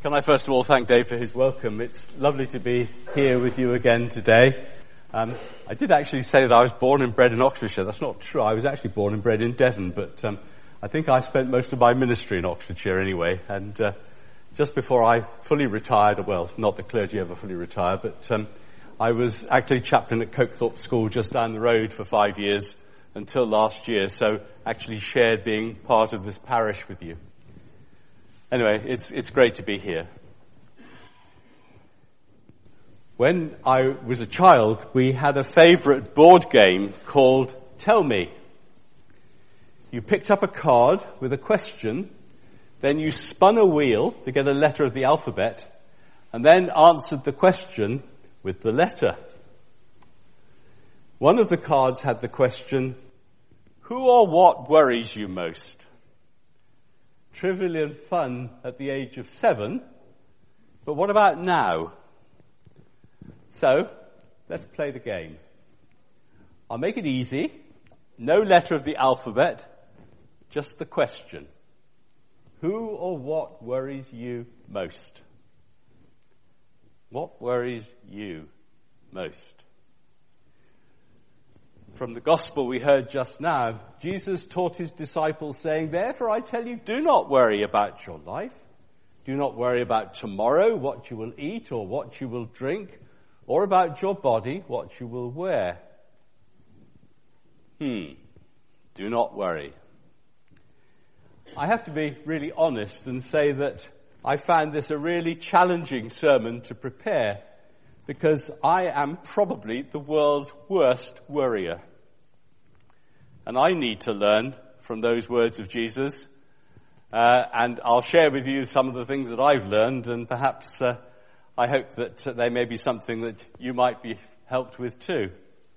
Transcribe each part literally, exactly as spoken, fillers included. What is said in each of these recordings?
Can I first of all thank Dave for his welcome. It's lovely to be here with you again today. Um, I did actually say that I was born and bred in Oxfordshire. That's not true. I was actually born and bred in Devon, but um, I think I spent most of my ministry in Oxfordshire anyway. And uh, just before I fully retired, well, not that clergy ever fully retire, but um, I was actually chaplain at Cokethorpe School just down the road for five years until last year, so actually shared being part of this parish with you. Anyway, it's it's great to be here. When I was a child, we had a favourite board game called Tell Me. You picked up a card with a question, then you spun a wheel to get a letter of the alphabet, and then answered the question with the letter. One of the cards had the question, who or what worries you most? Trivial and fun at the age of seven, but what about now? So, let's play the game. I'll make it easy. No letter of the alphabet, just the question. Who or what worries you most? What worries you most? From the gospel we heard just now, Jesus taught his disciples saying, therefore I tell you, do not worry about your life. Do not worry about tomorrow, what you will eat or what you will drink, or about your body, what you will wear. Hmm, do not worry. I have to be really honest and say that I found this a really challenging sermon to prepare, because I am probably the world's worst worrier. And I need to learn from those words of Jesus, uh, and I'll share with you some of the things that I've learned, and perhaps uh, I hope that uh, they may be something that you might be helped with too.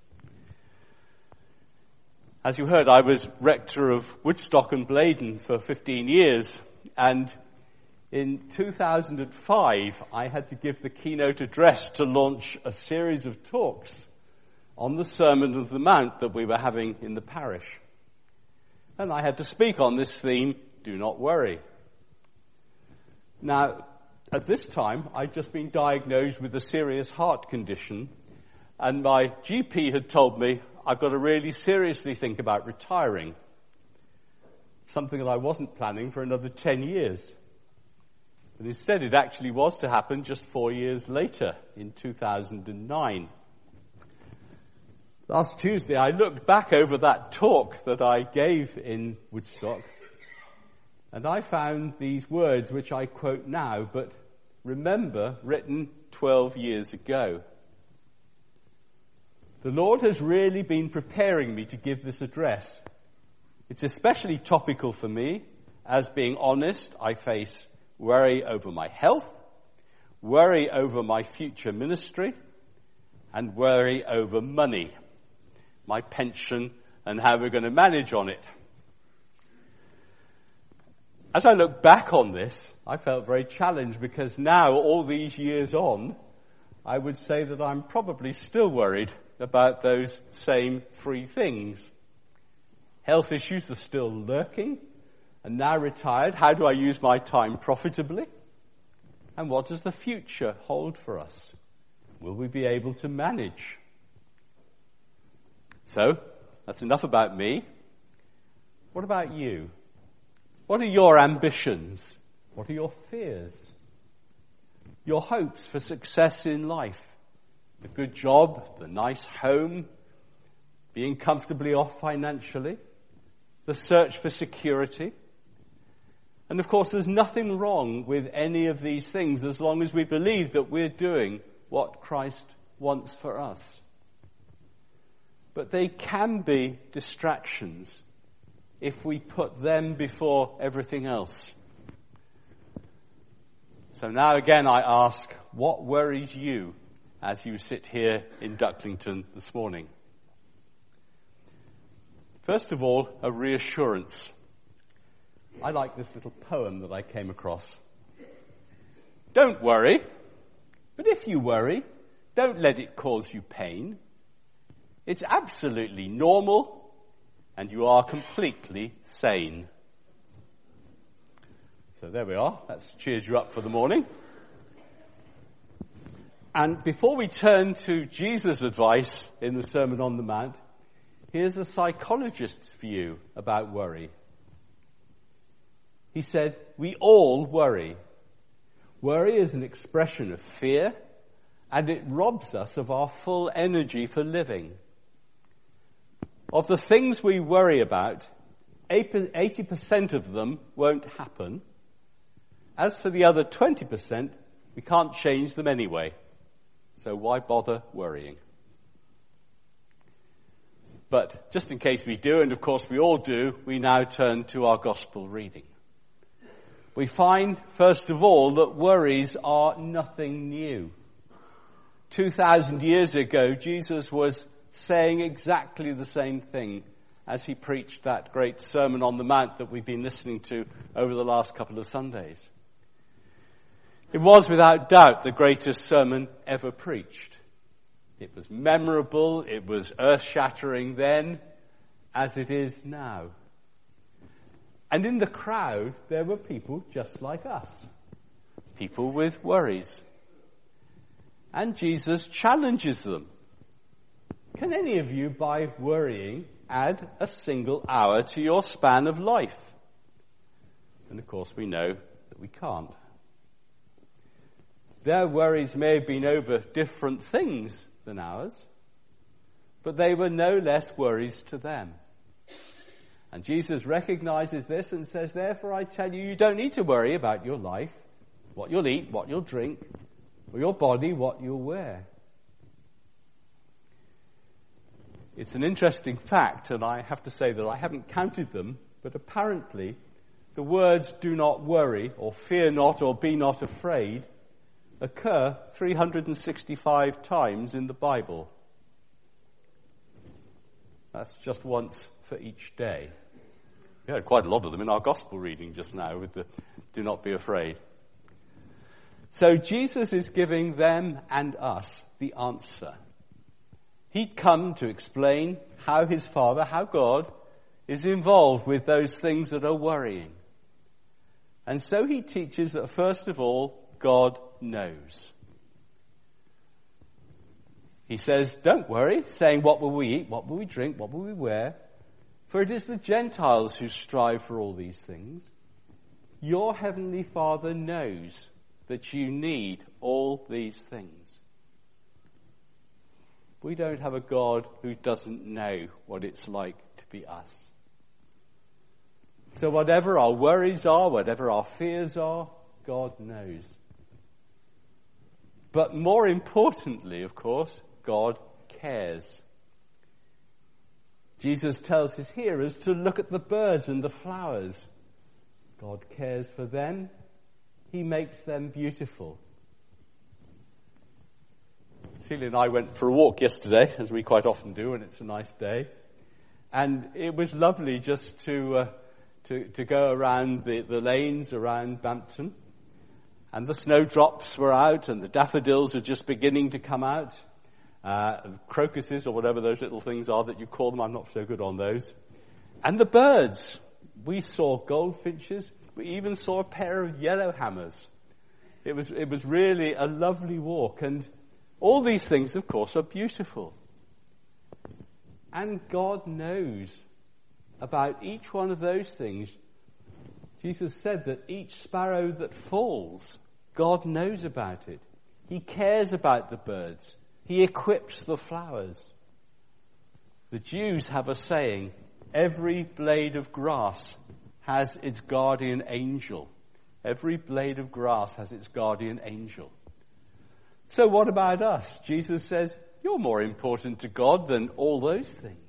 As you heard, I was rector of Woodstock and Blaydon for fifteen years, and in two thousand five, I had to give the keynote address to launch a series of talks on the Sermon of the Mount that we were having in the parish. And I had to speak on this theme, do not worry. Now, at this time, I'd just been diagnosed with a serious heart condition, and my G P had told me I've got to really seriously think about retiring, something that I wasn't planning for another ten years. And instead, it actually was to happen just four years later, in two thousand nine. Last Tuesday, I looked back over that talk that I gave in Woodstock, and I found these words, which I quote now, but remember, written twelve years ago. The Lord has really been preparing me to give this address. It's especially topical for me, as being honest, I face worry over my health, worry over my future ministry, and worry over money, my pension, and how we're going to manage on it. As I look back on this, I felt very challenged, because now, all these years on, I would say that I'm probably still worried about those same three things. Health issues are still lurking. And now retired, how do I use my time profitably? And what does the future hold for us? Will we be able to manage? So, that's enough about me. What about you? What are your ambitions? What are your fears? Your hopes for success in life? The good job, the nice home, being comfortably off financially, the search for security. And of course, there's nothing wrong with any of these things as long as we believe that we're doing what Christ wants for us. But they can be distractions if we put them before everything else. So now again I ask, what worries you as you sit here in Ducklington this morning? First of all, a reassurance. I like this little poem that I came across. Don't worry, but if you worry, don't let it cause you pain. It's absolutely normal, and you are completely sane. So there we are. That's cheered you up for the morning. And before we turn to Jesus' advice in the Sermon on the Mount, here's a psychologist's view about worry. He said, we all worry. Worry is an expression of fear, and it robs us of our full energy for living. Of the things we worry about, eighty percent of them won't happen. As for the other twenty percent, we can't change them anyway. So why bother worrying? But just in case we do, and of course we all do, we now turn to our gospel reading. We find, first of all, that worries are nothing new. Two thousand years ago, Jesus was saying exactly the same thing as he preached that great Sermon on the Mount that we've been listening to over the last couple of Sundays. It was without doubt the greatest sermon ever preached. It was memorable, it was earth-shattering then, as it is now. And in the crowd, there were people just like us. People with worries. And Jesus challenges them. Can any of you, by worrying, add a single hour to your span of life? And of course we know that we can't. Their worries may have been over different things than ours, but they were no less worries to them. And Jesus recognizes this and says, therefore I tell you, you don't need to worry about your life, what you'll eat, what you'll drink, or your body, what you'll wear. It's an interesting fact, and I have to say that I haven't counted them, but apparently the words do not worry, or fear not, or be not afraid occur three hundred sixty-five times in the Bible. That's just once for each day. We had quite a lot of them in our gospel reading just now with the do not be afraid. So Jesus is giving them and us the answer. He'd come to explain how his Father, how God, is involved with those things that are worrying. And so he teaches that first of all, God knows. He says, don't worry, saying, what will we eat, what will we drink, what will we wear? For it is the Gentiles who strive for all these things. Your heavenly Father knows that you need all these things. We don't have a God who doesn't know what it's like to be us. So whatever our worries are, whatever our fears are, God knows. But more importantly, of course, God cares. Jesus tells his hearers to look at the birds and the flowers. God cares for them. He makes them beautiful. Celia and I went for a walk yesterday, as we quite often do, and it's a nice day. And it was lovely just to uh, to, to go around the, the lanes around Bampton. And the snowdrops were out, and the daffodils are just beginning to come out. Uh, crocuses, or whatever those little things are that you call them, I'm not so good on those. And the birds. We saw goldfinches. We even saw a pair of yellowhammers. It was, it was really a lovely walk. And all these things, of course, are beautiful. And God knows about each one of those things. Jesus said that each sparrow that falls, God knows about it. He cares about the birds. He equips the flowers. The Jews have a saying, every blade of grass has its guardian angel. Every blade of grass has its guardian angel. So what about us? Jesus says, you're more important to God than all those things.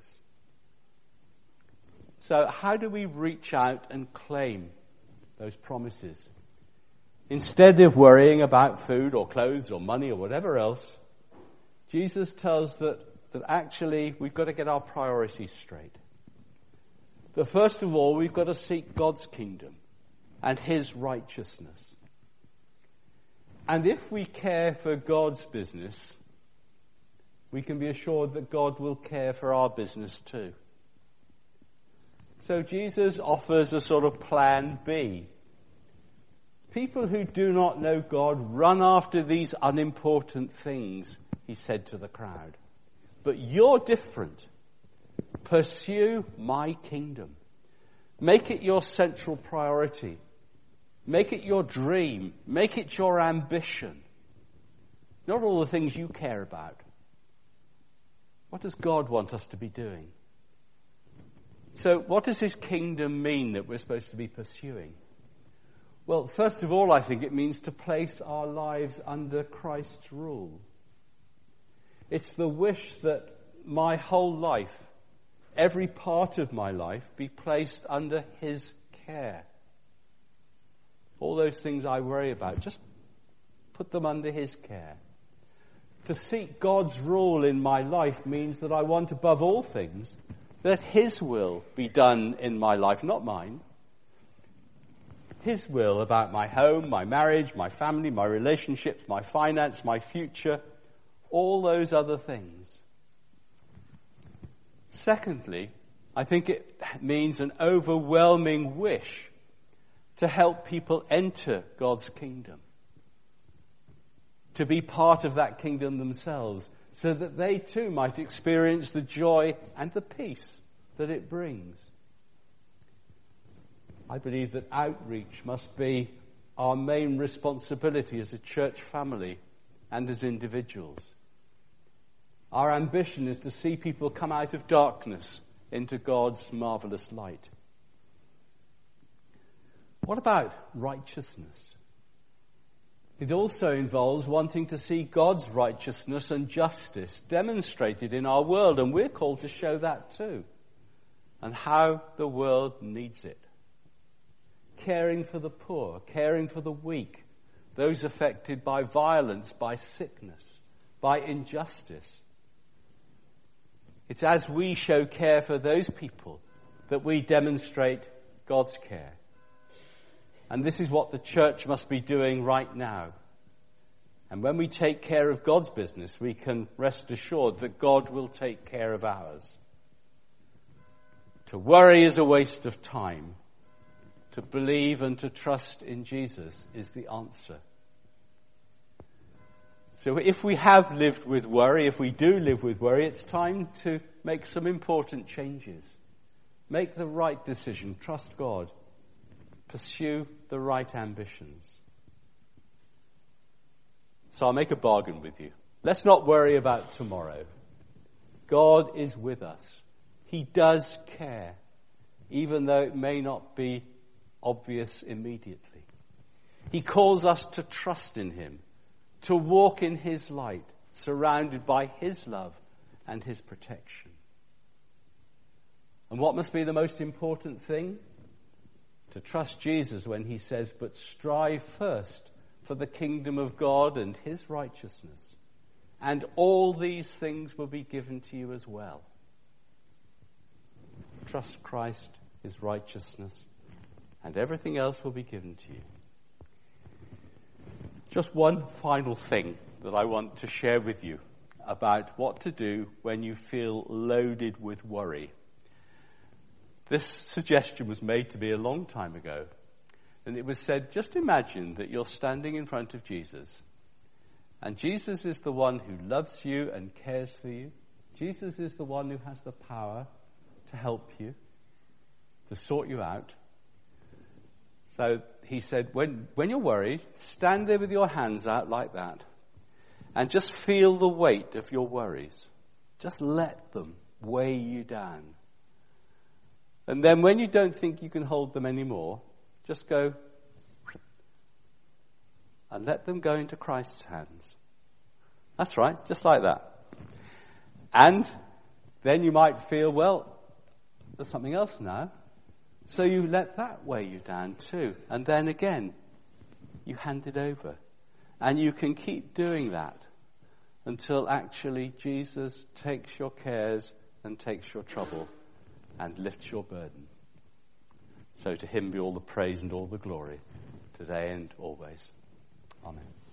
So how do we reach out and claim those promises? Instead of worrying about food or clothes or money or whatever else, Jesus tells that, that actually we've got to get our priorities straight. That first of all, we've got to seek God's kingdom and his righteousness. And if we care for God's business, we can be assured that God will care for our business too. So Jesus offers a sort of plan B. People who do not know God run after these unimportant things, he said to the crowd. But you're different. Pursue my kingdom. Make it your central priority. Make it your dream. Make it your ambition. Not all the things you care about. What does God want us to be doing? So what does his kingdom mean that we're supposed to be pursuing? Well, first of all, I think it means to place our lives under Christ's rule. It's the wish that my whole life, every part of my life, be placed under his care. All those things I worry about, just put them under his care. To seek God's rule in my life means that I want above all things that his will be done in my life, not mine. His will about my home, my marriage, my family, my relationships, my finance, my future, all those other things. Secondly, I think it means an overwhelming wish to help people enter God's kingdom, to be part of that kingdom themselves, so that they too might experience the joy and the peace that it brings. I believe that outreach must be our main responsibility as a church family and as individuals. Our ambition is to see people come out of darkness into God's marvelous light. What about righteousness? It also involves wanting to see God's righteousness and justice demonstrated in our world, and we're called to show that too, and how the world needs it. Caring for the poor, caring for the weak, those affected by violence, by sickness, by injustice. It's as we show care for those people that we demonstrate God's care. And this is what the church must be doing right now. And when we take care of God's business, we can rest assured that God will take care of ours. To worry is a waste of time. To believe and to trust in Jesus is the answer. So if we have lived with worry, if we do live with worry, it's time to make some important changes. Make the right decision. Trust God. Pursue the right ambitions. So I'll make a bargain with you. Let's not worry about tomorrow. God is with us. He does care, even though it may not be obvious immediately. He calls us to trust in him, to walk in his light, surrounded by his love and his protection. And what must be the most important thing? To trust Jesus when he says, but strive first for the kingdom of God and his righteousness, and all these things will be given to you as well. Trust Christ, his righteousness, and everything else will be given to you. Just one final thing that I want to share with you about what to do when you feel loaded with worry. This suggestion was made to me a long time ago. And it was said, just imagine that you're standing in front of Jesus. And Jesus is the one who loves you and cares for you. Jesus is the one who has the power to help you, to sort you out. So he said, when, when you're worried, stand there with your hands out like that. And just feel the weight of your worries. Just let them weigh you down. And then when you don't think you can hold them anymore, just go and let them go into Christ's hands. That's right, just like that. And then you might feel, well, there's something else now. So you let that weigh you down too. And then again, you hand it over. And you can keep doing that until actually Jesus takes your cares and takes your trouble and lifts your burden. So to him be all the praise and all the glory, today and always. Amen.